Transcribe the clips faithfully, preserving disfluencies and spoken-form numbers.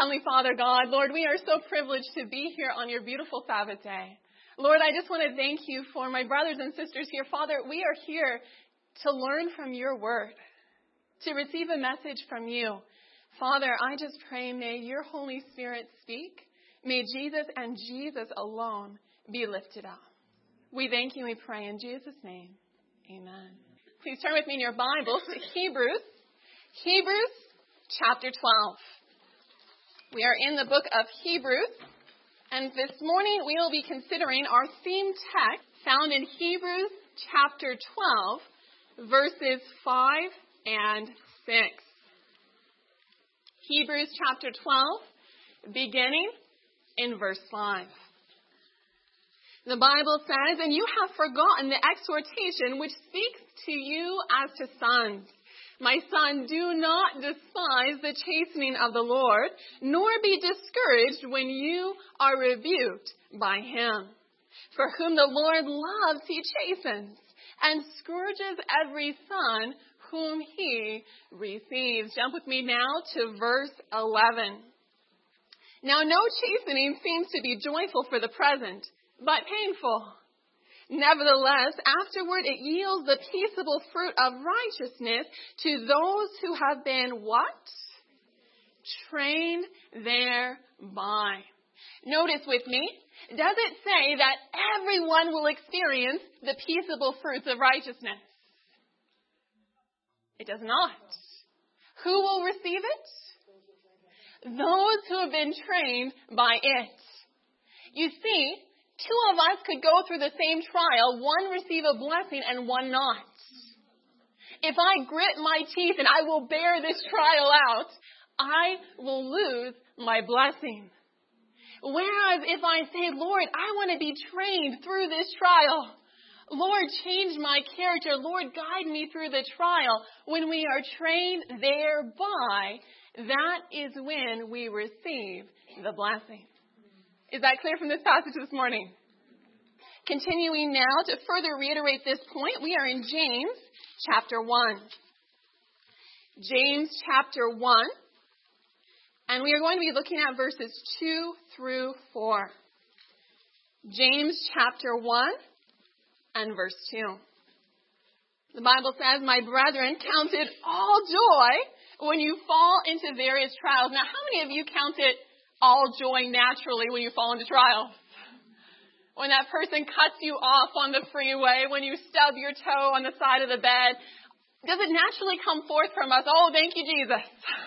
Heavenly Father God, Lord, we are so privileged to be here on your beautiful Sabbath day. Lord, I just want to thank you for my brothers and sisters here. Father, we are here to learn from your word, to receive a message from you. Father, I just pray, may your Holy Spirit speak. May Jesus and Jesus alone be lifted up. We thank you and we pray in Jesus' name. Amen. Please turn with me in your Bibles to Hebrews. Hebrews chapter twelve. We are in the book of Hebrews, and this morning we will be considering our theme text found in Hebrews chapter twelve, verses five and six. Hebrews chapter twelve, beginning in verse five. The Bible says, "And you have forgotten the exhortation which speaks to you as to sons. My son, do not despise the chastening of the Lord, nor be discouraged when you are rebuked by him. For whom the Lord loves, he chastens, and scourges every son whom he receives." Jump with me now to verse eleven. "Now no chastening seems to be joyful for the present, but painful. Nevertheless, afterward it yields the peaceable fruit of righteousness to those who have been" what? "Trained thereby." Notice with me, does it say that everyone will experience the peaceable fruits of righteousness? It does not. Who will receive it? Those who have been trained by it. You see, two of us could go through the same trial, one receive a blessing and one not. If I grit my teeth and I will bear this trial out, I will lose my blessing. Whereas if I say, "Lord, I want to be trained through this trial. Lord, change my character. Lord, guide me through the trial." When we are trained thereby, that is when we receive the blessing. Is that clear from this passage this morning? Continuing now to further reiterate this point, we are in James chapter one. James chapter one. And we are going to be looking at verses two through four. James chapter one and verse two. The Bible says, "My brethren, count it all joy when you fall into various trials." Now, how many of you count it all joy naturally when you fall into trials? When that person cuts you off on the freeway, when you stub your toe on the side of the bed, does it naturally come forth from us, "Oh, thank you, Jesus"?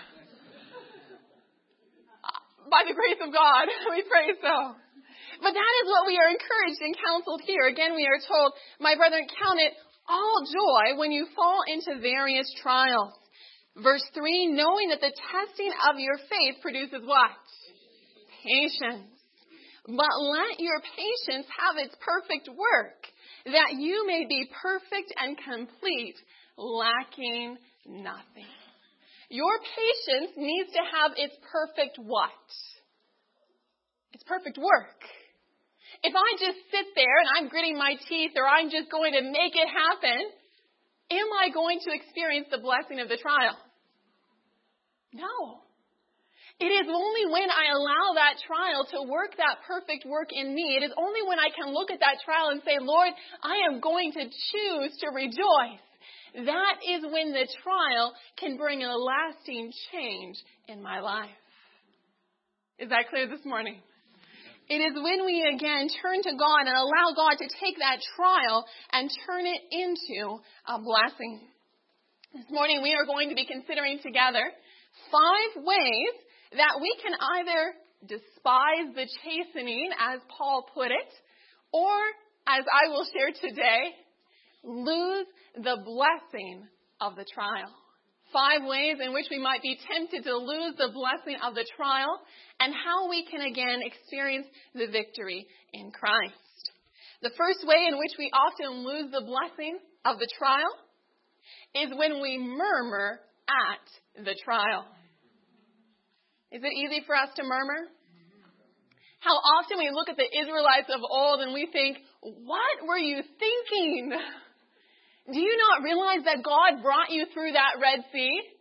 By the grace of God, we pray so. But that is what we are encouraged and counseled here. Again, we are told, "My brethren, count it all joy when you fall into various trials." Verse three, "Knowing that the testing of your faith produces" what? "Patience. But let your patience have its perfect work, that you may be perfect and complete, lacking nothing." Your patience needs to have its perfect what? Its perfect work. If I just sit there and I'm gritting my teeth or I'm just going to make it happen, am I going to experience the blessing of the trial? No. It is only when I allow that trial to work that perfect work in me, it is only when I can look at that trial and say, "Lord, I am going to choose to rejoice." That is when the trial can bring a lasting change in my life. Is that clear this morning? It is when we again turn to God and allow God to take that trial and turn it into a blessing. This morning we are going to be considering together five ways that we can either despise the chastening, as Paul put it, or, as I will share today, lose the blessing of the trial. Five ways in which we might be tempted to lose the blessing of the trial, and how we can again experience the victory in Christ. The first way in which we often lose the blessing of the trial is when we murmur at the trial. Is it easy for us to murmur? How often we look at the Israelites of old and we think, "What were you thinking? Do you not realize that God brought you through that Red Sea?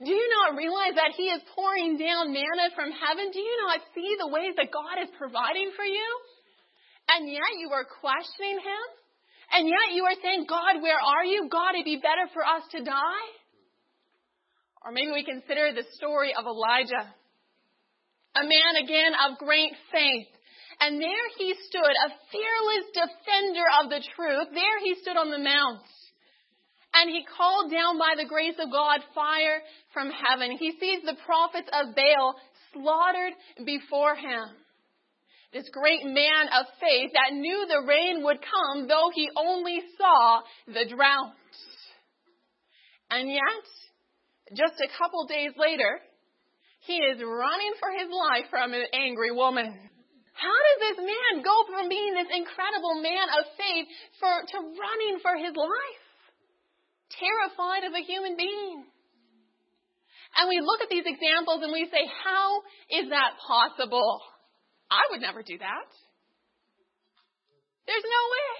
Do you not realize that he is pouring down manna from heaven? Do you not see the ways that God is providing for you? And yet you are questioning him? And yet you are saying, God, where are you? God, it'd be better for us to die? Or maybe we consider the story of Elijah, a man again of great faith. And there he stood, a fearless defender of the truth. There he stood on the mount. And he called down by the grace of God fire from heaven. He sees the prophets of Baal slaughtered before him. This great man of faith that knew the rain would come, though he only saw the drought. And yet, just a couple days later, he is running for his life from an angry woman. How does this man go from being this incredible man of faith for, to running for his life? Terrified of a human being. And we look at these examples and we say, how is that possible? I would never do that. There's no way.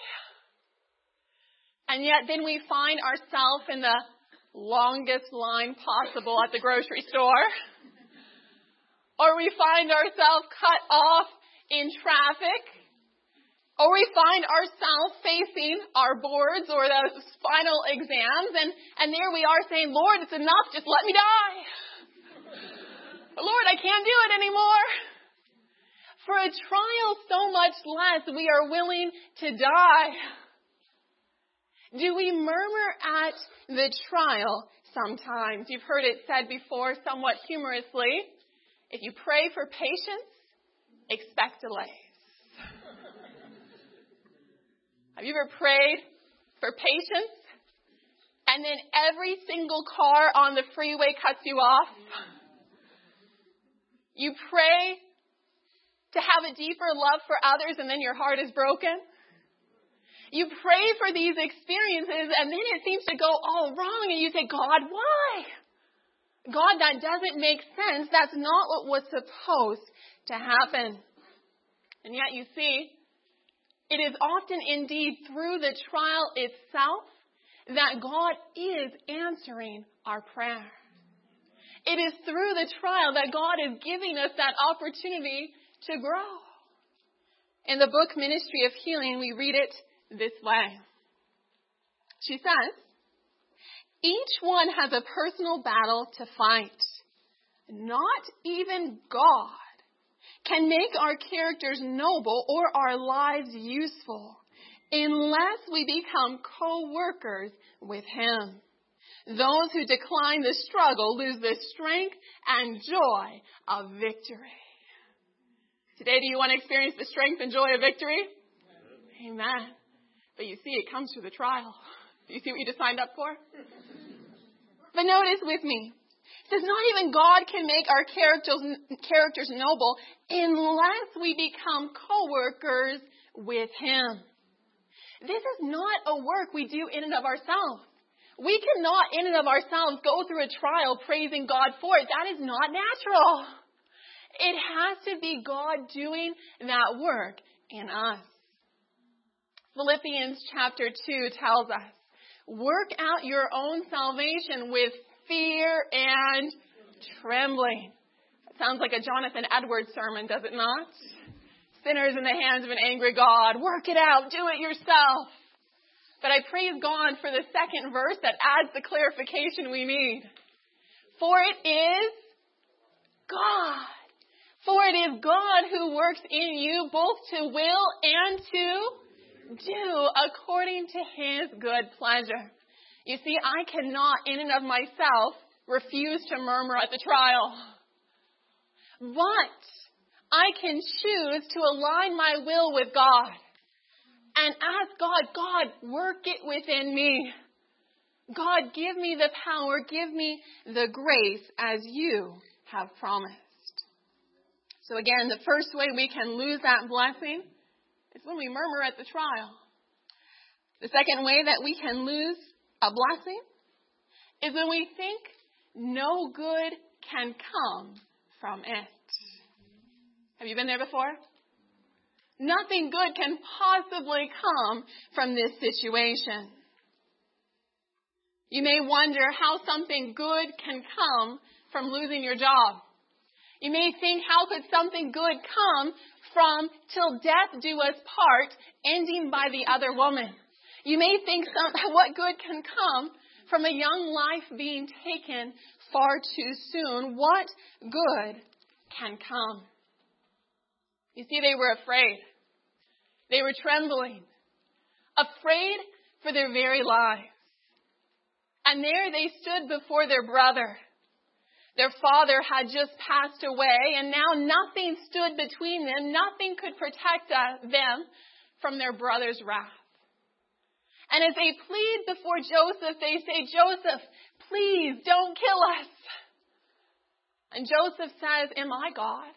And yet then we find ourselves in the longest line possible at the grocery store. Or we find ourselves cut off in traffic. Or we find ourselves facing our boards or those final exams, and, and there we are saying, Lord, it's enough, just let me die. Lord, I can't do it anymore. For a trial so much less, we are willing to die. Do we murmur at the trial sometimes? You've heard it said before, somewhat humorously, if you pray for patience, expect delays. Have you ever prayed for patience and then every single car on the freeway cuts you off? You pray to have a deeper love for others and then your heart is broken? You pray for these experiences and then it seems to go all wrong and you say, God, why? God, that doesn't make sense. That's not what was supposed to happen. And yet you see, it is often indeed through the trial itself that God is answering our prayer. It is through the trial that God is giving us that opportunity to grow. In the book Ministry of Healing, we read it this way. She says, each one has a personal battle to fight. Not even God can make our characters noble or our lives useful unless we become co-workers with Him. Those who decline the struggle lose the strength and joy of victory. Today, do you want to experience the strength and joy of victory? Amen. But you see, it comes through the trial. Do you see what you just signed up for? But notice with me, it says not even God can make our characters, characters noble unless we become co-workers with Him. This is not a work we do in and of ourselves. We cannot in and of ourselves go through a trial praising God for it. That is not natural. It has to be God doing that work in us. Philippians chapter two tells us, work out your own salvation with fear and trembling. That sounds like a Jonathan Edwards sermon, does it not? Sinners in the hands of an angry God. Work it out. Do it yourself. But I praise God for the second verse that adds the clarification we need. For it is God. For it is God who works in you both to will and to do according to His good pleasure. You see, I cannot in and of myself refuse to murmur at the trial. But I can choose to align my will with God and ask God, God, work it within me. God, give me the power, give me the grace as you have promised. So again, the first way we can lose that blessing is when we murmur at the trial. The second way that we can lose a blessing is when we think no good can come from it. Have you been there before? Nothing good can possibly come from this situation. You may wonder how something good can come from losing your job. You may think, how could something good come from till death do us part, ending by the other woman? You may think, some, what good can come from a young life being taken far too soon? What good can come? You see, they were afraid. They were trembling, afraid for their very lives. And there they stood before their brother. Their father had just passed away, and now nothing stood between them. Nothing could protect uh, them from their brother's wrath. And as they plead before Joseph, they say, Joseph, please don't kill us. And Joseph says, am I God?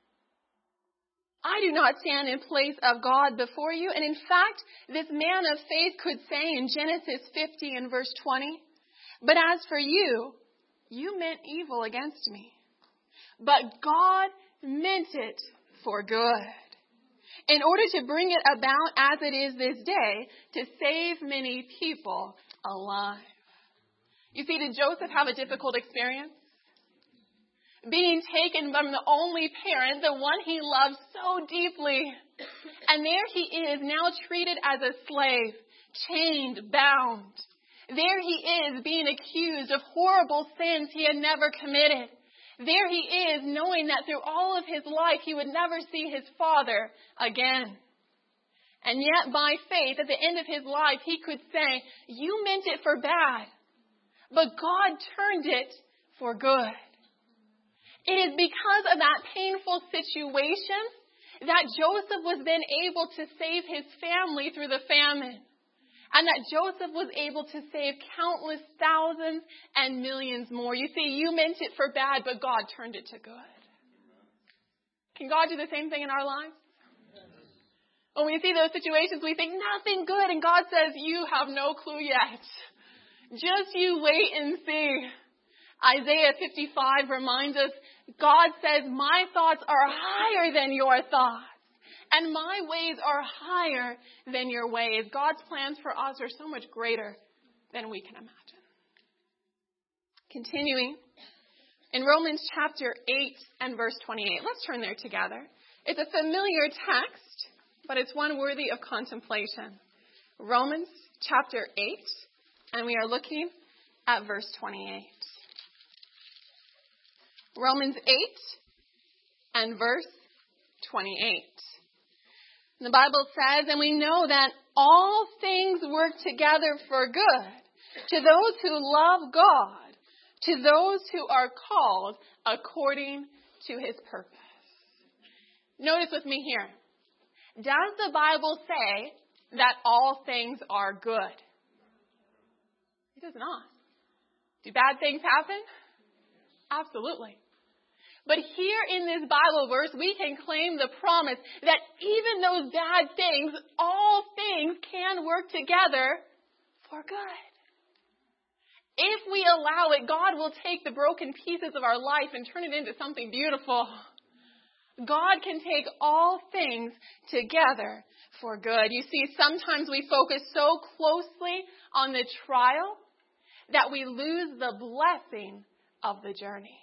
I do not stand in place of God before you. And in fact, this man of faith could say in Genesis fifty and verse twenty, but as for you, you meant evil against me, but God meant it for good, in order to bring it about as it is this day, to save many people alive. You see, did Joseph have a difficult experience? Being taken from the only parent, the one he loved so deeply. And there he is, now treated as a slave, chained, bound. There he is, being accused of horrible sins he had never committed. There he is, knowing that through all of his life he would never see his father again. And yet by faith, at the end of his life, he could say, you meant it for bad, but God turned it for good. It is because of that painful situation that Joseph was then able to save his family through the famine. And that Joseph was able to save countless thousands and millions more. You see, you meant it for bad, but God turned it to good. Can God do the same thing in our lives? When we see those situations, we think nothing good. And God says, you have no clue yet. Just you wait and see. Isaiah fifty-five reminds us, God says, my thoughts are higher than your thoughts, and my ways are higher than your ways. God's plans for us are so much greater than we can imagine. Continuing, in Romans chapter eight and verse twenty-eight, let's turn there together. It's a familiar text, but it's one worthy of contemplation. Romans chapter eight, and we are looking at verse twenty-eight. Romans eight and verse twenty-eight. The Bible says, and we know that all things work together for good to those who love God, to those who are called according to his purpose. Notice with me here. Does the Bible say that all things are good? It does not. Do bad things happen? Absolutely. But here in this Bible verse, we can claim the promise that even those bad things, all things can work together for good. If we allow it, God will take the broken pieces of our life and turn it into something beautiful. God can take all things together for good. You see, sometimes we focus so closely on the trial that we lose the blessing of the journey.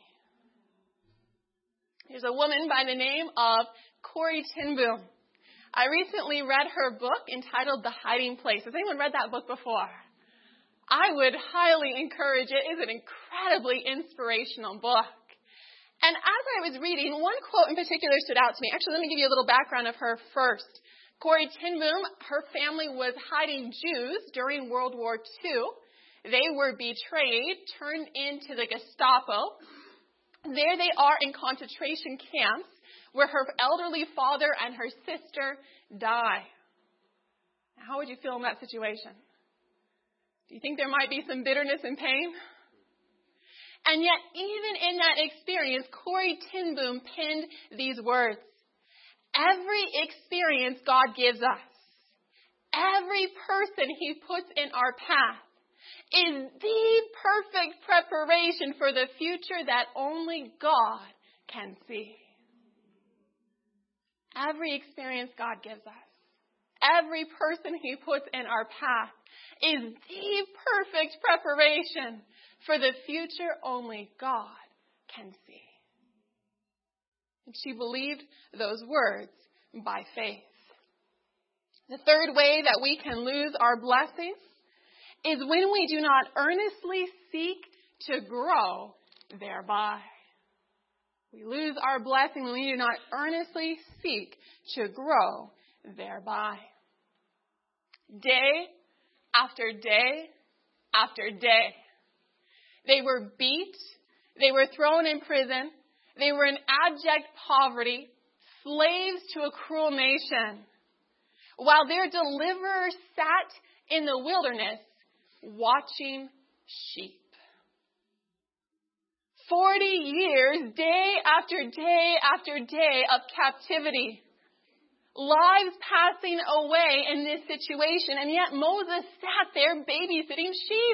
There's a woman by the name of Corrie ten Boom. I recently read her book entitled The Hiding Place. Has anyone read that book before? I would highly encourage it. It's an incredibly inspirational book. And as I was reading, one quote in particular stood out to me. Actually, let me give you a little background of her first. Corrie ten Boom, her family was hiding Jews during World War Two. They were betrayed, turned into the Gestapo. There they are in concentration camps where her elderly father and her sister die. How would you feel in that situation? Do you think there might be some bitterness and pain? And yet, even in that experience, Corrie ten Boom penned these words. Every experience God gives us, every person he puts in our path, is the perfect preparation for the future that only God can see. Every experience God gives us, every person he puts in our path is the perfect preparation for the future only God can see. And she believed those words by faith. The third way that we can lose our blessings is when we do not earnestly seek to grow thereby. We lose our blessing when we do not earnestly seek to grow thereby. Day after day after day, they were beat, they were thrown in prison, they were in abject poverty, slaves to a cruel nation, while their deliverer sat in the wilderness watching sheep. Forty years, day after day after day of captivity. Lives passing away in this situation, and yet Moses sat there babysitting sheep.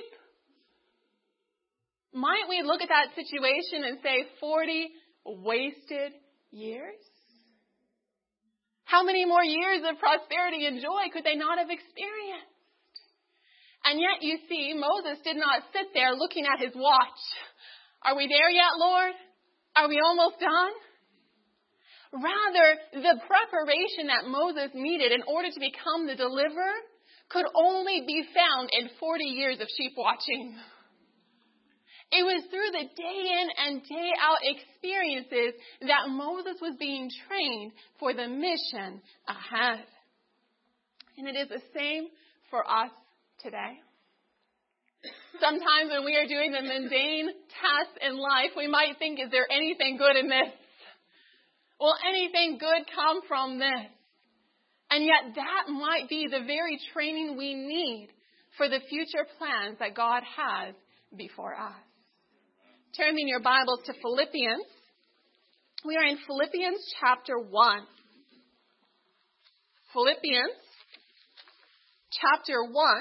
Might we look at that situation and say forty wasted years? How many more years of prosperity and joy could they not have experienced? And yet you see, Moses did not sit there looking at his watch. Are we there yet, Lord? Are we almost done? Rather, the preparation that Moses needed in order to become the deliverer could only be found in forty years of sheep watching. It was through the day in and day out experiences that Moses was being trained for the mission ahead. And it is the same for us today. Sometimes when we are doing the mundane tasks in life, we might think, is there anything good in this? Will anything good come from this? And yet that might be the very training we need for the future plans that God has before us. Turn in your Bibles to Philippians. We are in Philippians chapter one. Philippians chapter one.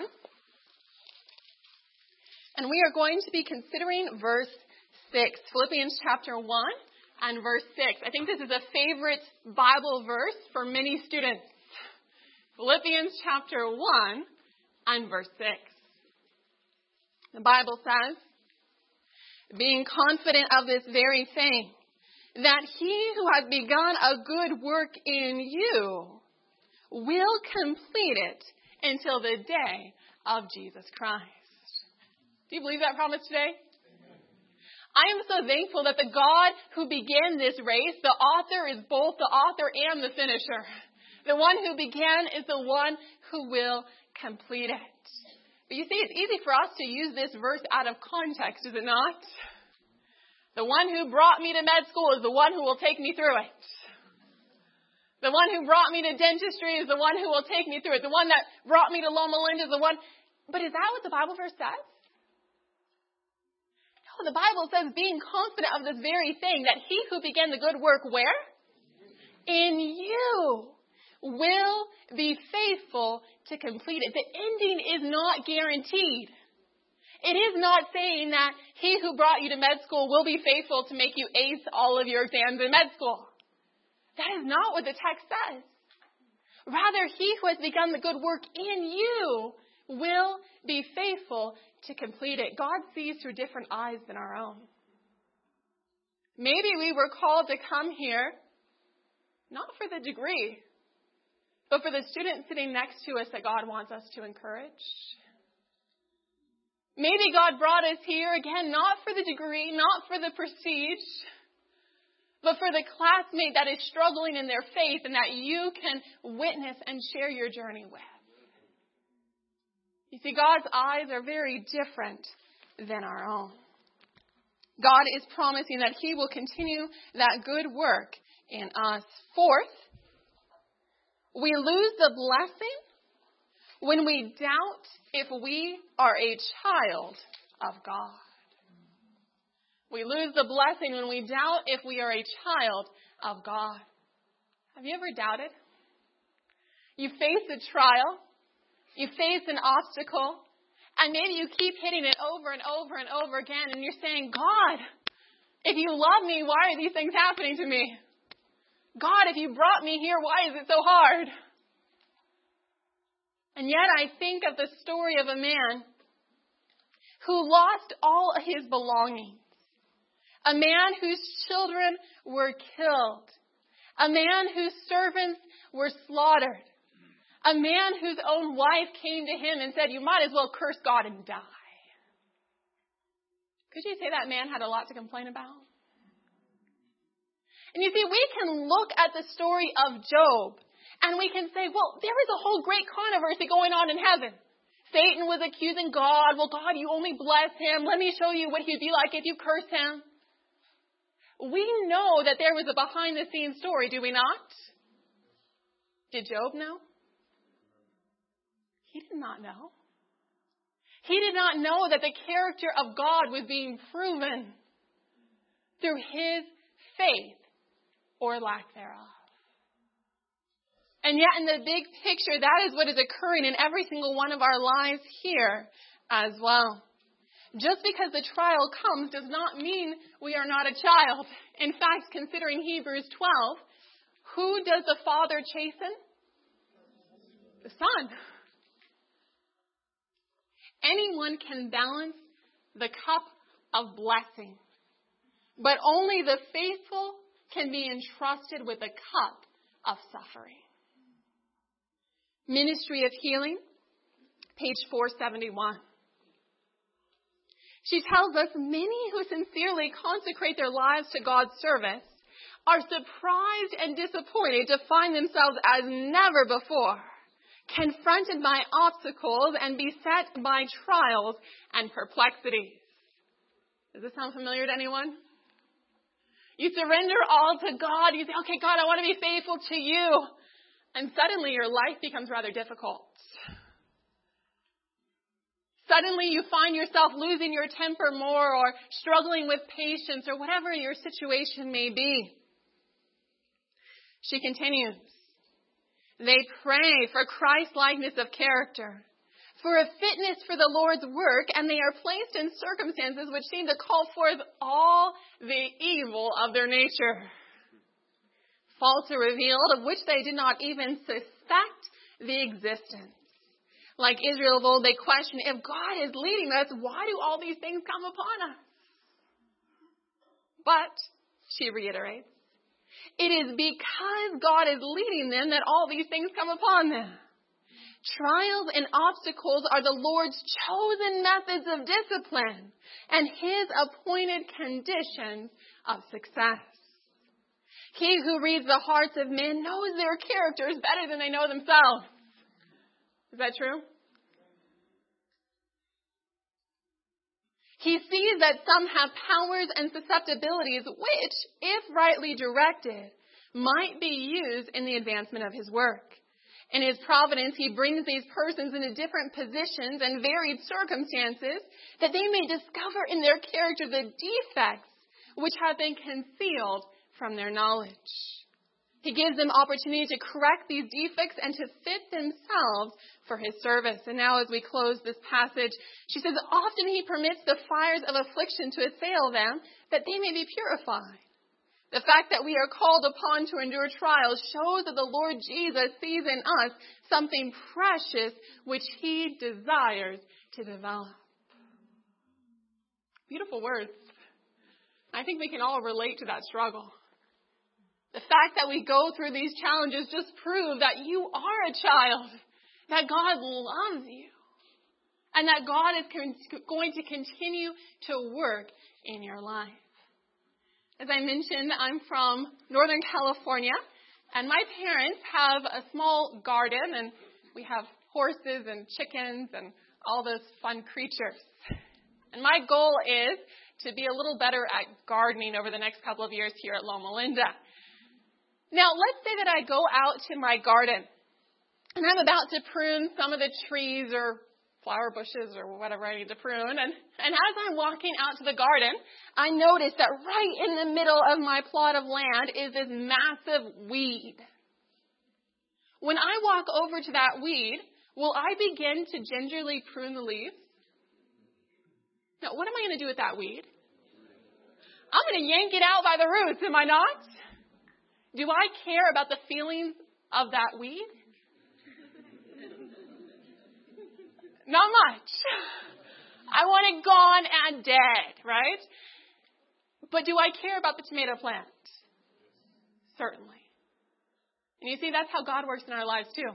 And we are going to be considering verse six. Philippians chapter one and verse six. I think this is a favorite Bible verse for many students. Philippians chapter one and verse six. The Bible says, being confident of this very thing, that he who has begun a good work in you will complete it until the day of Jesus Christ. Do you believe that promise today? Amen. I am so thankful that the God who began this race, the author is both the author and the finisher. The one who began is the one who will complete it. But you see, it's easy for us to use this verse out of context, is it not? The one who brought me to med school is the one who will take me through it. The one who brought me to dentistry is the one who will take me through it. The one that brought me to Loma Linda is the one. But is that what the Bible verse says? No, the Bible says being confident of this very thing, that he who began the good work where? In you will be faithful to complete it. The ending is not guaranteed. It is not saying that he who brought you to med school will be faithful to make you ace all of your exams in med school. That is not what the text says. Rather, he who has begun the good work in you will be faithful to complete it. God sees through different eyes than our own. Maybe we were called to come here not for the degree, but for the student sitting next to us that God wants us to encourage. Maybe God brought us here, again, not for the degree, not for the prestige, but for the classmate that is struggling in their faith and that you can witness and share your journey with. You see, God's eyes are very different than our own. God is promising that he will continue that good work in us. Fourth, we lose the blessing when we doubt if we are a child of God. We lose the blessing when we doubt if we are a child of God. Have you ever doubted? You face a trial, you face an obstacle, and maybe you keep hitting it over and over and over again, and you're saying, God, if you love me, why are these things happening to me? God, if you brought me here, why is it so hard? And yet I think of the story of a man who lost all of his belongings. A man whose children were killed. A man whose servants were slaughtered. A man whose own wife came to him and said, you might as well curse God and die. Could you say that man had a lot to complain about? And you see, we can look at the story of Job and we can say, well, there is a whole great controversy going on in heaven. Satan was accusing God. Well, God, you only bless him. Let me show you what he'd be like if you curse him. We know that there was a behind-the-scenes story, do we not? Did Job know? He did not know. He did not know that the character of God was being proven through his faith or lack thereof. And yet in the big picture, that is what is occurring in every single one of our lives here as well. Just because the trial comes does not mean we are not a child. In fact, considering Hebrews twelve, who does the Father chasten? The Son. Anyone can balance the cup of blessing, but only the faithful can be entrusted with the cup of suffering. Ministry of Healing, page four seventy-one. She tells us many who sincerely consecrate their lives to God's service are surprised and disappointed to find themselves as never before, confronted by obstacles and beset by trials and perplexities. Does this sound familiar to anyone? You surrender all to God. You say, okay, God, I want to be faithful to you. And suddenly your life becomes rather difficult. Suddenly you find yourself losing your temper more or struggling with patience or whatever your situation may be. She continues. They pray for Christ-likeness of character, for a fitness for the Lord's work, and they are placed in circumstances which seem to call forth all the evil of their nature. Faults are revealed of which they did not even suspect the existence. Like Israel of old, they question, if God is leading us, why do all these things come upon us? But, she reiterates, it is because God is leading them that all these things come upon them. Trials and obstacles are the Lord's chosen methods of discipline and his appointed conditions of success. He who reads the hearts of men knows their characters better than they know themselves. Is that true? He sees that some have powers and susceptibilities which, if rightly directed, might be used in the advancement of his work. In his providence, he brings these persons into different positions and varied circumstances that they may discover in their character the defects which have been concealed from their knowledge. He gives them opportunity to correct these defects and to fit themselves for his service. And now as we close this passage, she says, often he permits the fires of affliction to assail them that they may be purified. The fact that we are called upon to endure trials shows that the Lord Jesus sees in us something precious which he desires to develop. Beautiful words. I think we can all relate to that struggle. The fact that we go through these challenges just prove that you are a child, that God loves you, and that God is con- going to continue to work in your life. As I mentioned, I'm from Northern California, and my parents have a small garden, and we have horses and chickens and all those fun creatures. And my goal is to be a little better at gardening over the next couple of years here at Loma Linda. Now, let's say that I go out to my garden, and I'm about to prune some of the trees or flower bushes or whatever I need to prune. And, and as I'm walking out to the garden, I notice that right in the middle of my plot of land is this massive weed. When I walk over to that weed, will I begin to gingerly prune the leaves? Now, what am I going to do with that weed? I'm going to yank it out by the roots, am I not? Do I care about the feelings of that weed? Not much. I want it gone and dead, right? But do I care about the tomato plant? Certainly. And you see, that's how God works in our lives too.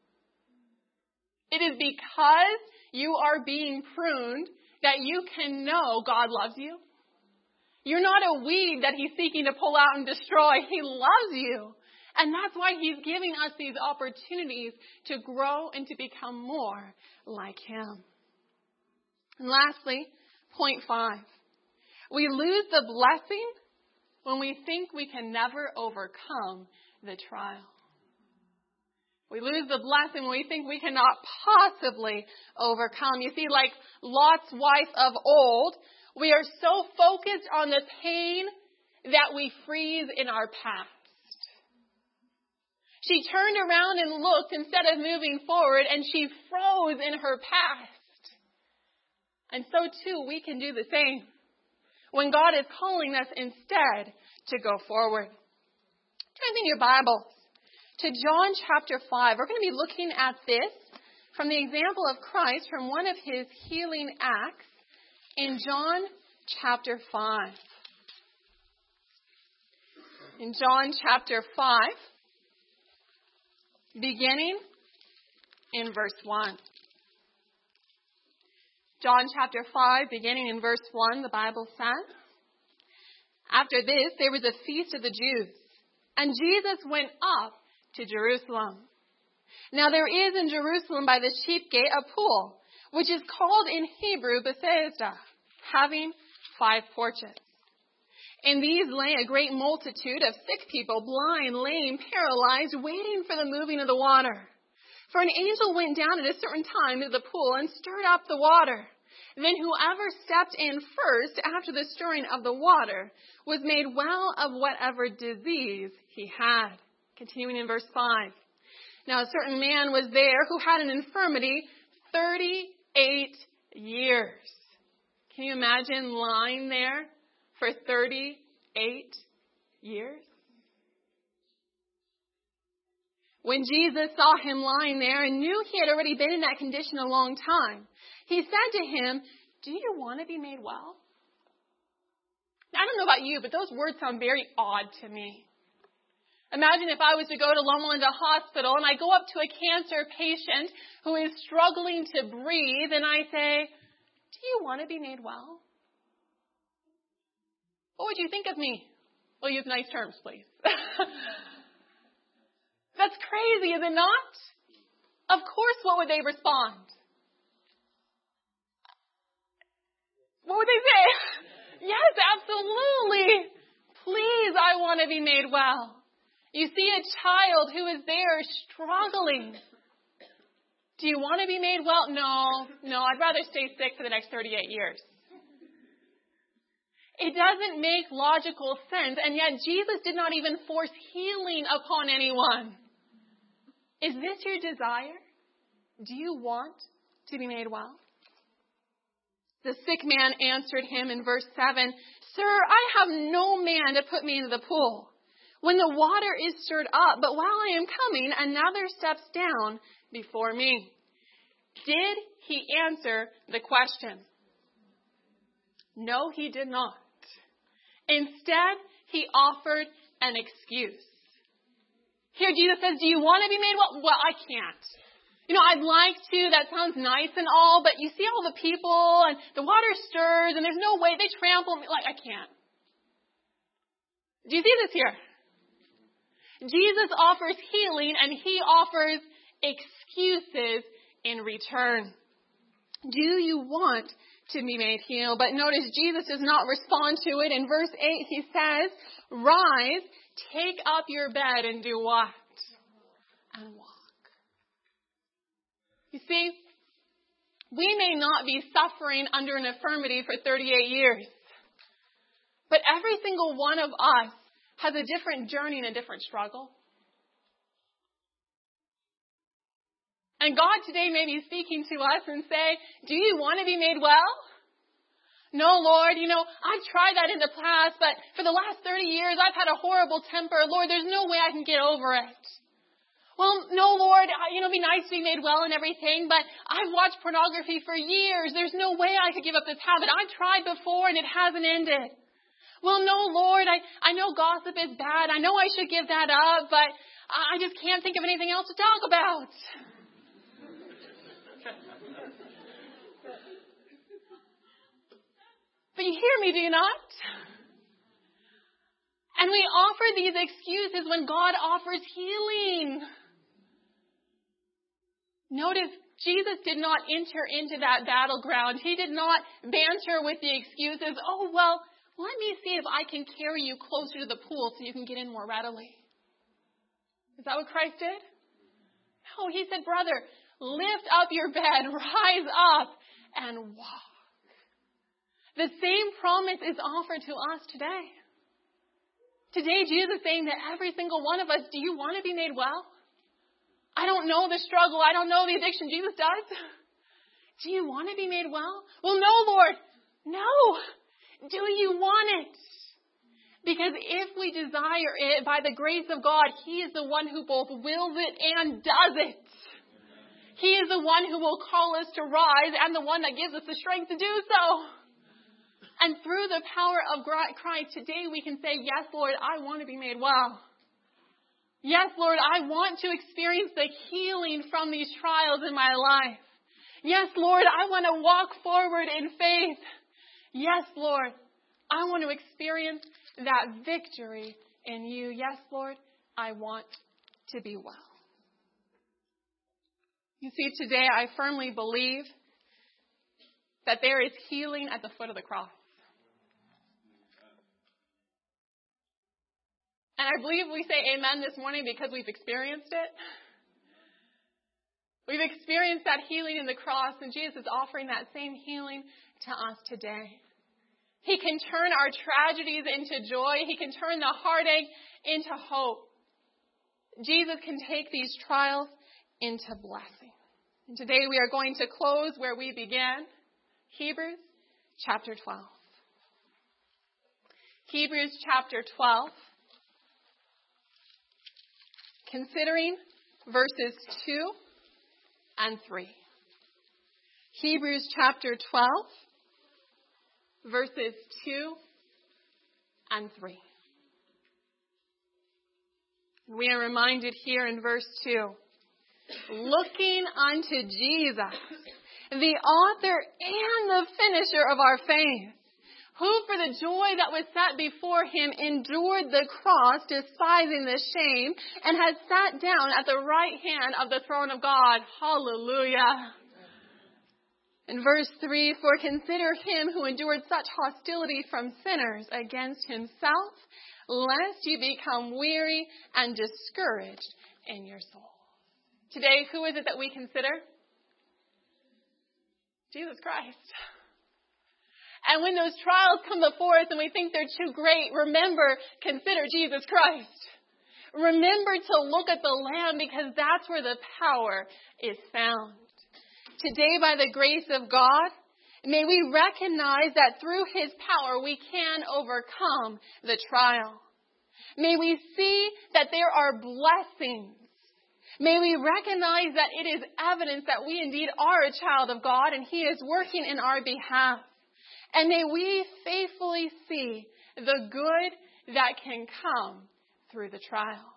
It is because you are being pruned that you can know God loves you. You're not a weed that He's seeking to pull out and destroy. He loves you. And that's why He's giving us these opportunities to grow and to become more like Him. And lastly, point five. We lose the blessing when we think we can never overcome the trial. We lose the blessing when we think we cannot possibly overcome. You see, like Lot's wife of old, we are so focused on the pain that we freeze in our past. She turned around and looked instead of moving forward, and she froze in her past. And so too, we can do the same when God is calling us instead to go forward. Turn in your Bibles to John chapter five. We're going to be looking at this from the example of Christ from one of His healing acts in John chapter five. In John chapter five, beginning in verse one. John chapter five, beginning in verse one, the Bible says, "After this, there was a feast of the Jews, and Jesus went up to Jerusalem. Now there is in Jerusalem by the sheep gate a pool, which is called in Hebrew Bethesda, having five porches. In these lay a great multitude of sick people, blind, lame, paralyzed, waiting for the moving of the water. For an angel went down at a certain time into the pool and stirred up the water. Then whoever stepped in first after the stirring of the water was made well of whatever disease he had." Continuing in verse five. "Now a certain man was there who had an infirmity thirty-eight years." Can you imagine lying there for thirty-eight years? When Jesus saw him lying there and knew he had already been in that condition a long time, He said to him, "Do you want to be made well?" Now, I don't know about you, but those words sound very odd to me. Imagine if I was to go to Loma Linda Hospital and I go up to a cancer patient who is struggling to breathe and I say, "Do you want to be made well?" What would you think of me? We'll use nice terms, please. That's crazy, is it not? Of course, what would they respond? What would they say? Yes, absolutely. Please, I want to be made well. You see a child who is there struggling. Do you want to be made well? No, no, I'd rather stay sick for the next thirty-eight years. It doesn't make logical sense, and yet Jesus did not even force healing upon anyone. Is this your desire? Do you want to be made well? The sick man answered him in verse seven, "Sir, I have no man to put me into the pool when the water is stirred up, but while I am coming, another steps down before me." Did he answer the question? No, he did not. Instead, he offered an excuse. Here Jesus says, "Do you want to be made well?" "Well, I can't. You know, I'd like to. That sounds nice and all, but you see all the people and the water stirs and there's no way. They trample me. Like, I can't." Do you see this here? Jesus offers healing and he offers excuses in return. Do you want to be made healed? But notice Jesus does not respond to it. In verse eight, he says, "Rise, take up your bed and do what?" And walk. You see, we may not be suffering under an infirmity for thirty-eight years, but every single one of us has a different journey and a different struggle. And God today may be speaking to us and say, "Do you want to be made well?" "No, Lord, you know, I've tried that in the past, but for the last thirty years, I've had a horrible temper. Lord, there's no way I can get over it." Well, no, Lord, you know, it'd be nice to be made well and everything, but I've watched pornography for years. There's no way I could give up this habit. I've tried before and it hasn't ended. Well, no, Lord, I, I know gossip is bad. I know I should give that up, but I just can't think of anything else to talk about. But you hear me, do you not? And we offer these excuses when God offers healing. Notice, Jesus did not enter into that battleground. He did not banter with the excuses. Oh, well, let me see if I can carry you closer to the pool so you can get in more readily. Is that what Christ did? No, he said, brother, lift up your bed, rise up, and walk. The same promise is offered to us today. Today, Jesus is saying to every single one of us, do you want to be made well? I don't know the struggle. I don't know the addiction. Jesus does. Do you want to be made well? Well, no, Lord. No. Do you want it? Because if we desire it by the grace of God, He is the one who both wills it and does it. He is the one who will call us to rise and the one that gives us the strength to do so. And through the power of Christ, today we can say, yes, Lord, I want to be made well. Yes, Lord, I want to experience the healing from these trials in my life. Yes, Lord, I want to walk forward in faith. Yes, Lord, I want to experience that victory in you. Yes, Lord, I want to be well. You see, today I firmly believe that there is healing at the foot of the cross. And I believe we say amen this morning because we've experienced it. We've experienced that healing in the cross, and Jesus is offering that same healing to us today. He can turn our tragedies into joy. He can turn the heartache into hope. Jesus can take these trials into blessing. And today we are going to close where we began. Hebrews chapter twelve. Hebrews chapter twelve. Considering verses two and three. Hebrews chapter twelve, verses two and three. We are reminded here in verse two, looking unto Jesus, the author and the finisher of our faith, who for the joy that was set before him endured the cross, despising the shame, and has sat down at the right hand of the throne of God. Hallelujah. In verse three, for consider him who endured such hostility from sinners against himself, lest you become weary and discouraged in your soul. Today, who is it that we consider? Jesus Christ. And when those trials come before us and we think they're too great, remember, consider Jesus Christ. Remember to look at the Lamb, because that's where the power is found. Today, by the grace of God, may we recognize that through His power we can overcome the trial. May we see that there are blessings. May we recognize that it is evidence that we indeed are a child of God and He is working in our behalf. And may we faithfully see the good that can come through the trial.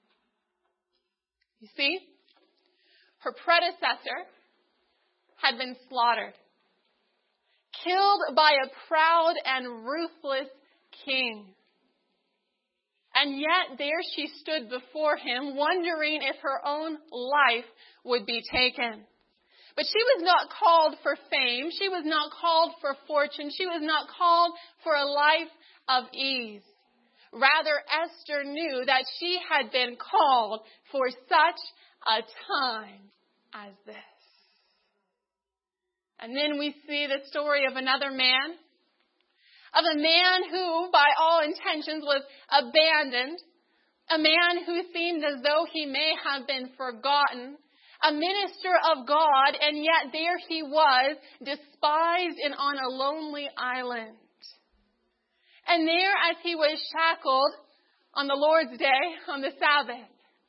You see, her predecessor had been slaughtered, killed by a proud and ruthless king. And yet there she stood before him, wondering if her own life would be taken. But she was not called for fame. She was not called for fortune. She was not called for a life of ease. Rather, Esther knew that she had been called for such a time as this. And then we see the story of another man, of a man who, by all intentions, was abandoned, a man who seemed as though he may have been forgotten, a minister of God, and yet there he was, despised and on a lonely island. And there, as he was shackled on the Lord's day, on the Sabbath,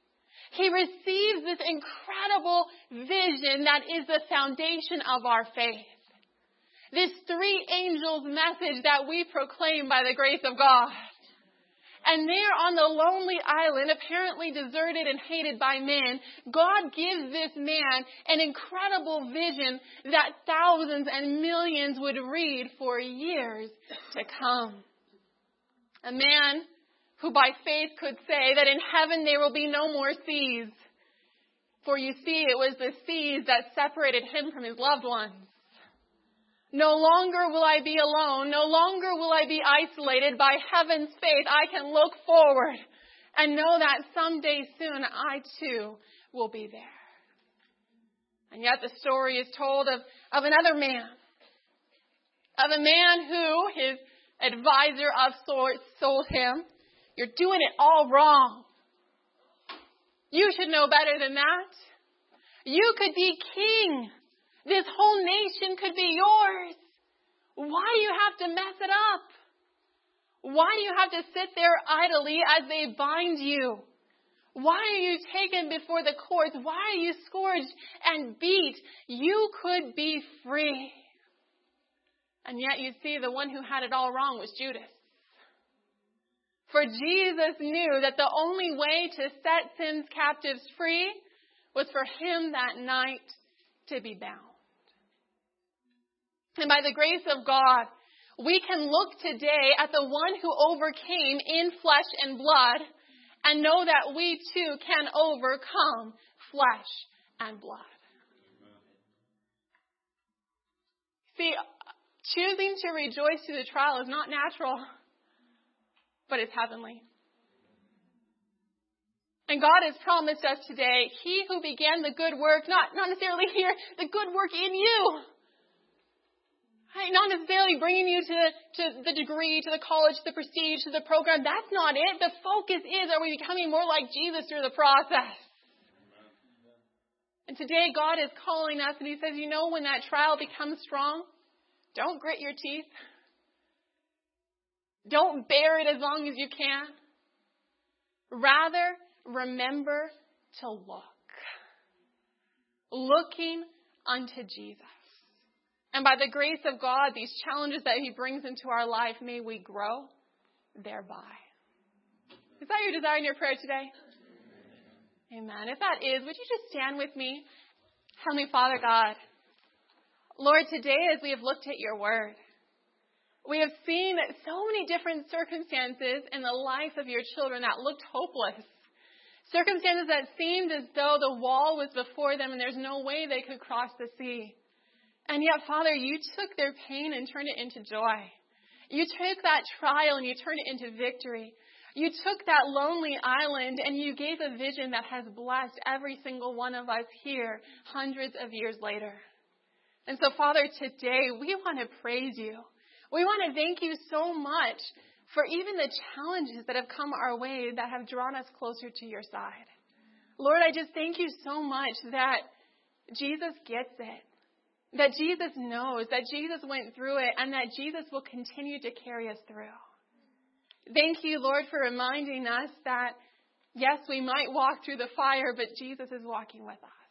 He receives this incredible vision that is the foundation of our faith. This three angels message that we proclaim by the grace of God. And there on the lonely island, apparently deserted and hated by men, God gives this man an incredible vision that thousands and millions would read for years to come. A man who by faith could say that in heaven there will be no more seas. For you see, it was the seas that separated him from his loved ones. No longer will I be alone. No longer will I be isolated. By heaven's faith, I can look forward and know that someday soon I too will be there. And yet the story is told of, of another man. Of a man who his advisor of sorts told him, "You're doing it all wrong. You should know better than that. You could be king. This whole nation could be yours. Why do you have to mess it up? Why do you have to sit there idly as they bind you? Why are you taken before the courts? Why are you scourged and beat? You could be free." And yet you see, the one who had it all wrong was Judas. For Jesus knew that the only way to set sin's captives free was for him that night to be bound. And by the grace of God, we can look today at the one who overcame in flesh and blood and know that we too can overcome flesh and blood. See, choosing to rejoice through the trial is not natural, but it's heavenly. And God has promised us today, He who began the good work, not, not necessarily here, the good work in you. Right? Not necessarily bringing you to, to the degree, to the college, to the prestige, to the program. That's not it. The focus is, are we becoming more like Jesus through the process? And today God is calling us and He says, you know, when that trial becomes strong, don't grit your teeth. Don't bear it as long as you can. Rather, remember to look. Looking unto Jesus. And by the grace of God, these challenges that He brings into our life, may we grow thereby. Is that your desire in your prayer today? Amen. If that is, would you just stand with me? Heavenly Father God, Lord, today as we have looked at your word, we have seen so many different circumstances in the life of your children that looked hopeless. Circumstances that seemed as though the wall was before them and there's no way they could cross the sea. And yet, Father, you took their pain and turned it into joy. You took that trial and you turned it into victory. You took that lonely island and you gave a vision that has blessed every single one of us here hundreds of years later. And so, Father, today we want to praise you. We want to thank you so much for even the challenges that have come our way that have drawn us closer to your side. Lord, I just thank you so much that Jesus gets it. That Jesus knows, that Jesus went through it, and that Jesus will continue to carry us through. Thank you, Lord, for reminding us that, yes, we might walk through the fire, but Jesus is walking with us.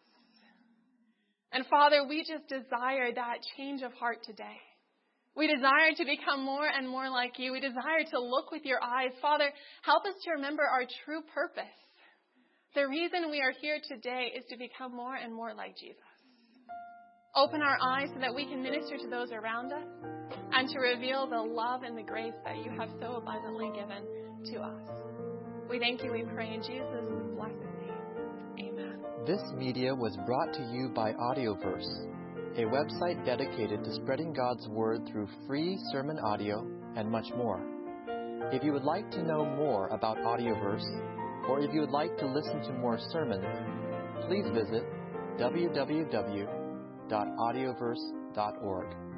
And Father, we just desire that change of heart today. We desire to become more and more like you. We desire to look with your eyes. Father, help us to remember our true purpose. The reason we are here today is to become more and more like Jesus. Open our eyes so that we can minister to those around us and to reveal the love and the grace that you have so abundantly given to us. We thank you, we pray in Jesus' blessed name. Amen. This media was brought to you by Audioverse, a website dedicated to spreading God's Word through free sermon audio and much more. If you would like to know more about Audioverse, or if you would like to listen to more sermons, please visit w w w dot audioverse dot org.